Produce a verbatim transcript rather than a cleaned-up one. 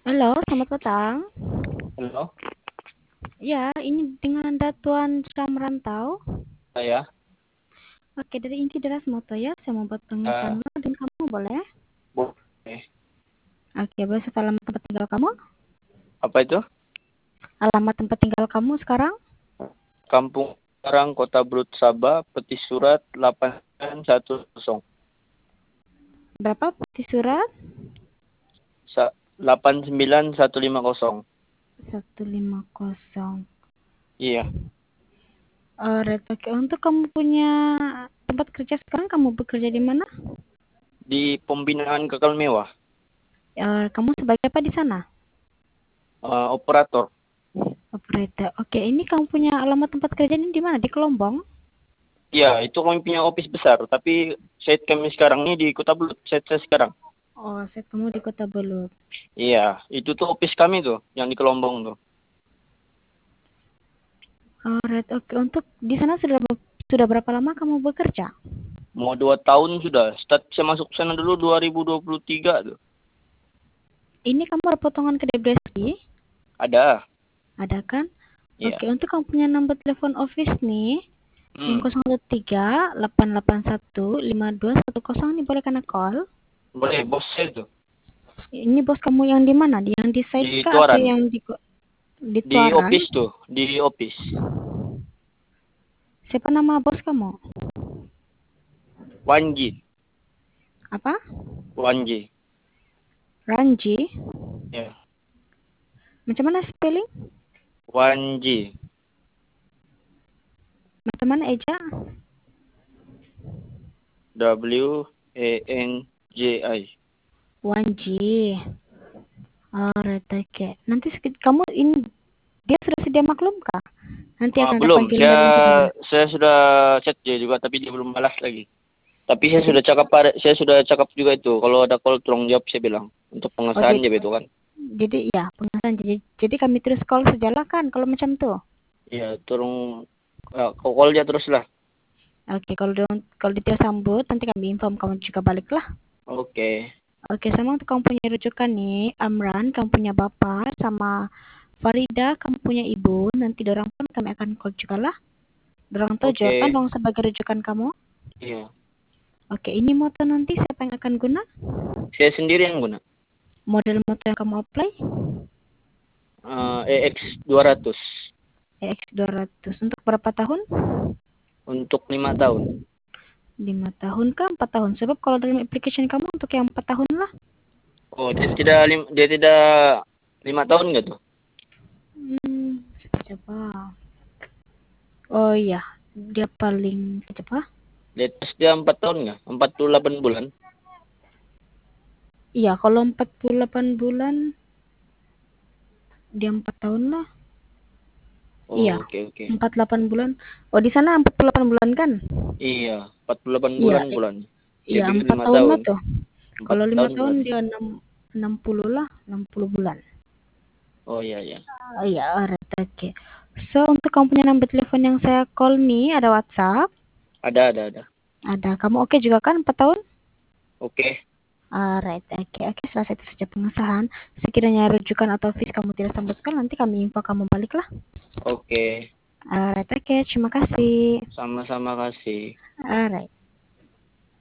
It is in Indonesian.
Halo, selamat petang. Halo, Ya, ini dengan Datuan Sam Rantau. saya. Oke, dari Inti Deras Moto ya. Saya mau buat eh pengenalan dan kamu boleh? Boleh. Oke, boleh setelah alamat tempat tinggal kamu? Apa itu? Alamat tempat tinggal kamu sekarang? Kampung Karang, Kota Brut, Sabah, Peti Surat delapan satu nol. Berapa peti surat? Sa- delapan sembilan satu lima nol. seratus lima puluh. Iya, Alright, oke. Untuk kamu punya tempat kerja sekarang, kamu bekerja di mana? di pembinaan kekal mewah. Eh, kamu sebagai apa di sana? Eh, operator. Operator. Oke, ini kamu punya alamat tempat kerja ini di mana? Di Kelombong? Iya, itu kami punya office besar, tapi site kami sekarang ini di Kota Brut, site saya sekarang. Oh, saya kamu di Kota Belut. Iya, itu tuh office kami tuh, yang di Kelombong tuh. Alright, oke. Untuk di sana sudah sudah berapa lama kamu bekerja? Mau dua tahun sudah. Start saya masuk sana dulu dua ribu dua puluh tiga tuh. Ini kamu ada potongan ke depresi? Ada. Ada kan? Iya. Oke, untuk kamu punya nomor telepon office nih, yang Hmm. nol satu tiga delapan delapan satu lima dua satu nol ini boleh kena call. Boleh, bos saya tuh. Ini bos kamu yang di mana? Yang di site Di kah atau Tuaran. yang di di Di Tuaran? office tuh. Di office. Siapa nama bos kamu? Wanji. Apa? Wanji. Ranji? Ya. Macam mana spelling? Wanji. Macam mana Eja? W E N J I. Wanji. Alright, oke. Nanti sedikit kamu ini dia sudah sedia maklum kah? Nanti Ah, akan ada belum. panggilan Saya dari intinya. saya sudah chat dia juga, tapi dia belum balas lagi. Tapi saya sudah cakap pada- saya sudah cakap juga itu. Kalau ada call tolong jawab, saya bilang. Untuk Oh, pengesahan jadi, dia itu kan. jadi ya pengenalan. Jadi, jadi kami terus call sejalan kan kalau macam tuh. Iya, tolong uh, call dia terus lah. Oke, kalau dia, kalau dia sambut nanti kami inform kamu juga balik lah. Oke. Oke, sama untuk kamu punya rujukan nih, Amran, kamu punya bapak, sama Farida, kamu punya ibu. Nanti dorang pun kami akan call juga lah. Dorang tahu juga kan Oke. dong sebagai rujukan kamu. Iya. Oke, ini motor nanti siapa yang akan guna? Saya sendiri yang guna. Model motor yang kamu apply? Uh, E X dua ratus. E X dua ratus. Untuk berapa tahun? Untuk lima tahun. Lima tahun kah? Empat tahun? Sebab kalau dalam application kamu untuk yang empat tahun lah. Oh, dia tidak lim, dia tidak lima tahun nggak tuh? Hmm, coba. Oh iya, dia paling coba. Di atas dia empat tahun nggak? Empat puluh delapan bulan. Iya, kalau empat puluh delapan bulan, dia empat tahun lah. Iya, Oh, oke oke. empat puluh delapan bulan. Oh, di sana empat puluh delapan bulan kan? Iya, empat puluh delapan Iya, bulan i- bulan. Dia iya pikir empat lima tahun lah tahun. tuh. Empat Kalau lima tahun tahun berarti. dia enam enam puluh lah, enam puluh bulan. Oh iya iya. Oh, iya, alright, oke. So, untuk kamu punya nomor telepon yang saya call nih, ada WhatsApp. Ada ada ada. Ada. Kamu oke juga kan empat tahun? Oke. Alright, oke, oke. Setelah itu saja pengesahan. Sekiranya rujukan atau fees kamu tidak sambutkan, nanti kami info kamu balik lah. Oke. Alright, oke. Terima kasih. Sama-sama kasih. Alright.